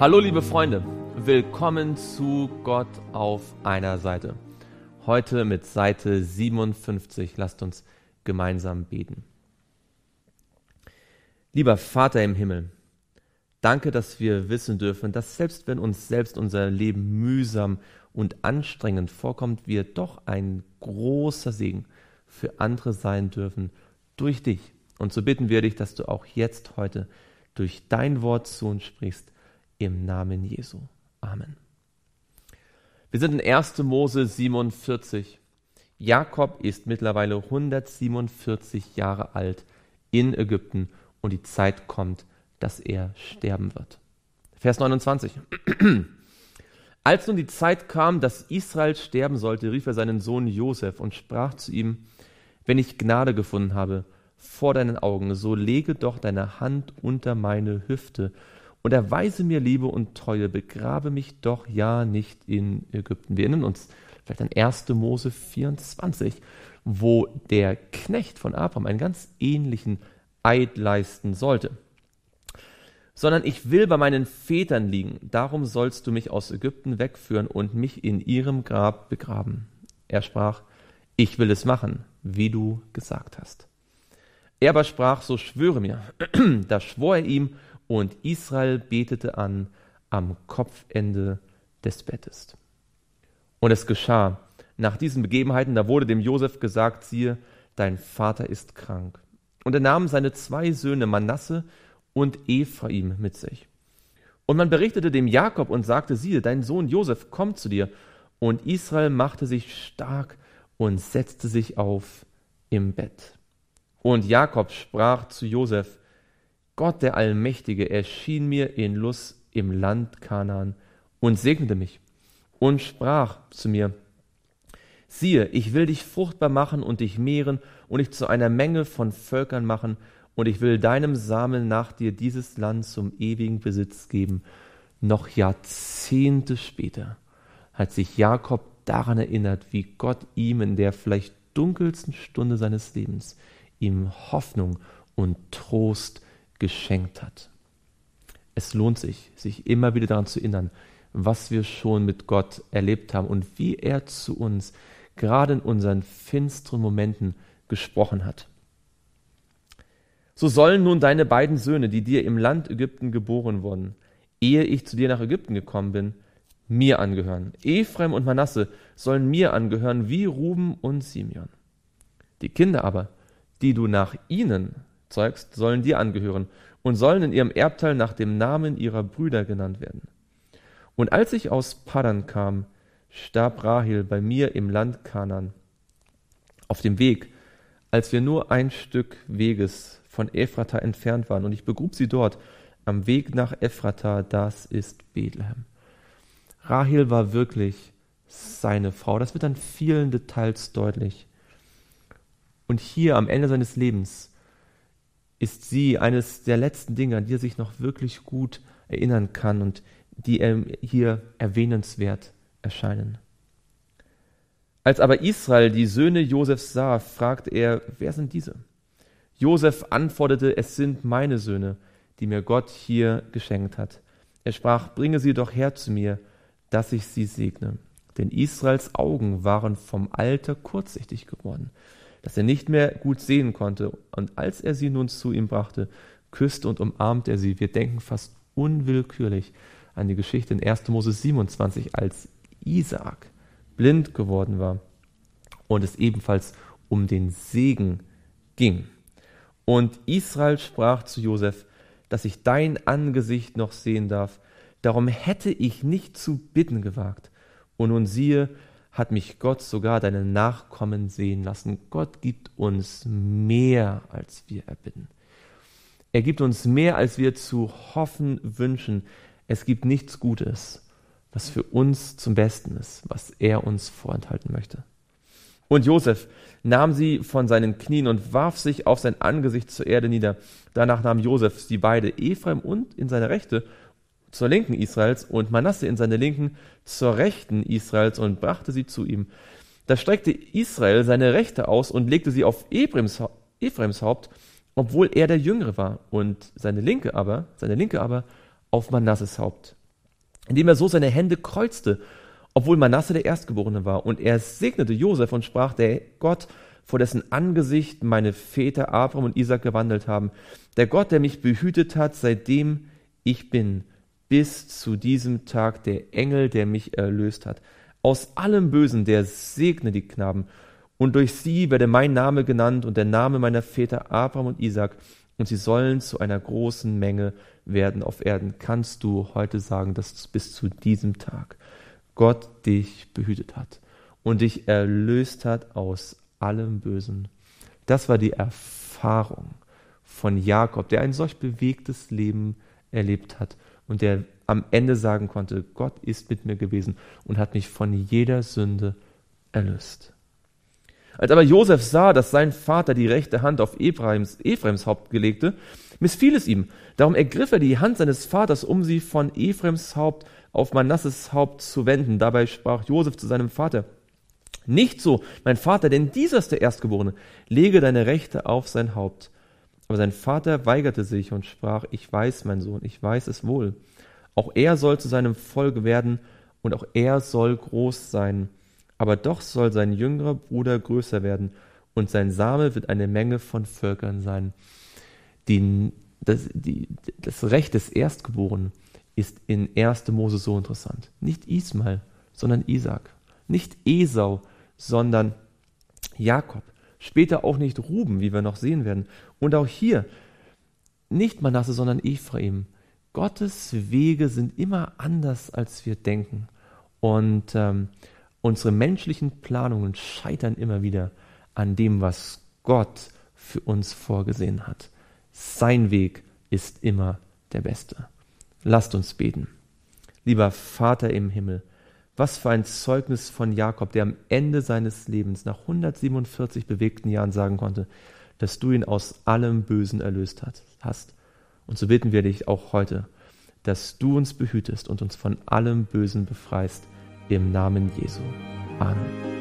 Hallo liebe Freunde, willkommen zu Gott auf einer Seite. Heute mit Seite 57, lasst uns gemeinsam beten. Lieber Vater im Himmel, danke, dass wir wissen dürfen, dass selbst wenn uns selbst unser Leben mühsam und anstrengend vorkommt, wir doch ein großer Segen für andere sein dürfen durch dich. Und so bitten wir dich, dass du auch jetzt heute durch dein Wort zu uns sprichst, im Namen Jesu. Amen. Wir sind in 1. Mose 47. Jakob ist mittlerweile 147 Jahre alt in Ägypten und die Zeit kommt, dass er sterben wird. Vers 29. Als nun die Zeit kam, dass Israel sterben sollte, rief er seinen Sohn Josef und sprach zu ihm: Wenn ich Gnade gefunden habe vor deinen Augen, so lege doch deine Hand unter meine Hüfte und erweise mir Liebe und Treue, begrabe mich doch ja nicht in Ägypten. Wir erinnern uns vielleicht an 1. Mose 24, wo der Knecht von Abraham einen ganz ähnlichen Eid leisten sollte. Sondern ich will bei meinen Vätern liegen, darum sollst du mich aus Ägypten wegführen und mich in ihrem Grab begraben. Er sprach: Ich will es machen, wie du gesagt hast. Er aber sprach: So schwöre mir. Da schwor er ihm, und Israel betete an am Kopfende des Bettes. Und es geschah nach diesen Begebenheiten, da wurde dem Josef gesagt: Siehe, dein Vater ist krank. Und er nahm seine 2 Söhne Manasse und Ephraim mit sich. Und man berichtete dem Jakob und sagte: Siehe, dein Sohn Josef kommt zu dir. Und Israel machte sich stark und setzte sich auf im Bett. Und Jakob sprach zu Josef: Gott der Allmächtige erschien mir in Luz im Land Kanaan und segnete mich und sprach zu mir: Siehe, ich will dich fruchtbar machen und dich mehren und dich zu einer Menge von Völkern machen, und ich will deinem Samen nach dir dieses Land zum ewigen Besitz geben. Noch Jahrzehnte später hat sich Jakob daran erinnert, wie Gott ihm in der vielleicht dunkelsten Stunde seines Lebens ihm Hoffnung und Trost geschenkt hat. Es lohnt sich, sich immer wieder daran zu erinnern, was wir schon mit Gott erlebt haben und wie er zu uns gerade in unseren finsteren Momenten gesprochen hat. So sollen nun deine beiden Söhne, die dir im Land Ägypten geboren wurden, ehe ich zu dir nach Ägypten gekommen bin, mir angehören. Ephraim und Manasse sollen mir angehören wie Ruben und Simeon. Die Kinder aber, die du nach ihnen zeugst, sollen dir angehören und sollen in ihrem Erbteil nach dem Namen ihrer Brüder genannt werden. Und als ich aus Paddan kam, starb Rahel bei mir im Land Kanaan. Auf dem Weg, als wir nur ein Stück Weges von Ephrata entfernt waren, und ich begrub sie dort, am Weg nach Ephrata, das ist Bethlehem. Rahel war wirklich seine Frau. Das wird an vielen Details deutlich. Und hier am Ende seines Lebens ist sie eines der letzten Dinge, an die er sich noch wirklich gut erinnern kann und die hier erwähnenswert erscheinen. Als aber Israel die Söhne Josefs sah, fragte er: Wer sind diese? Josef antwortete: Es sind meine Söhne, die mir Gott hier geschenkt hat. Er sprach: Bringe sie doch her zu mir, dass ich sie segne. Denn Israels Augen waren vom Alter kurzsichtig geworden, dass er nicht mehr gut sehen konnte. Und als er sie nun zu ihm brachte, küsste und umarmte er sie. Wir denken fast unwillkürlich an die Geschichte in 1. Mose 27, als Isaak blind geworden war und es ebenfalls um den Segen ging. Und Israel sprach zu Josef: Dass ich dein Angesicht noch sehen darf, darum hätte ich nicht zu bitten gewagt. Und nun siehe, hat mich Gott sogar deine Nachkommen sehen lassen. Gott gibt uns mehr, als wir erbitten. Er gibt uns mehr, als wir zu hoffen wünschen. Es gibt nichts Gutes, was für uns zum Besten ist, was er uns vorenthalten möchte. Und Josef nahm sie von seinen Knien und warf sich auf sein Angesicht zur Erde nieder. Danach nahm Josef sie beide, Ephraim und in seine Rechte, zur Linken Israels, und Manasse in seine Linken zur Rechten Israels, und brachte sie zu ihm. Da streckte Israel seine Rechte aus und legte sie auf Ephraims Haupt, obwohl er der Jüngere war, und seine Linke aber auf Manasses Haupt. indem er so seine Hände kreuzte, obwohl Manasse der Erstgeborene war. Und er segnete Josef und sprach, der Gott, vor dessen Angesicht meine Väter Abraham und Isaak gewandelt haben, der Gott, der mich behütet hat, seitdem ich bin, bis zu diesem Tag, der Engel, der mich erlöst hat. Aus allem Bösen, der segne die Knaben. Und durch sie werde mein Name genannt und der Name meiner Väter Abraham und Isaak. Und sie sollen zu einer großen Menge werden auf Erden. Kannst du heute sagen, dass bis zu diesem Tag Gott dich behütet hat und dich erlöst hat aus allem Bösen? Das war die Erfahrung von Jakob, der ein solch bewegtes Leben erlebt hat und der am Ende sagen konnte, Gott ist mit mir gewesen und hat mich von jeder Sünde erlöst. Als aber Josef sah, dass sein Vater die rechte Hand auf Ephraims Haupt legte, missfiel es ihm. Darum ergriff er die Hand seines Vaters, um sie von Ephraims Haupt auf Manasses Haupt zu wenden. Dabei sprach Josef zu seinem Vater, nicht so, mein Vater, denn dieser ist der Erstgeborene. Lege deine Rechte auf sein Haupt. Aber sein Vater weigerte sich und sprach, ich weiß, mein Sohn, ich weiß es wohl. Auch er soll zu seinem Volk werden und auch er soll groß sein. Aber doch soll sein jüngerer Bruder größer werden und sein Same wird eine Menge von Völkern sein. Das Recht des Erstgeborenen ist in 1. Mose so interessant. Nicht Ismael, sondern Isaak. Nicht Esau, sondern Jakob. Später auch nicht Ruben, wie wir noch sehen werden. Und auch hier nicht Manasse, sondern Ephraim. Gottes Wege sind immer anders, als wir denken. Und unsere menschlichen Planungen scheitern immer wieder an dem, was Gott für uns vorgesehen hat. Sein Weg ist immer der beste. Lasst uns beten. Lieber Vater im Himmel, was für ein Zeugnis von Jakob, der am Ende seines Lebens nach 147 bewegten Jahren sagen konnte, dass du ihn aus allem Bösen erlöst hast. Und so bitten wir dich auch heute, dass du uns behütest und uns von allem Bösen befreist. Im Namen Jesu. Amen.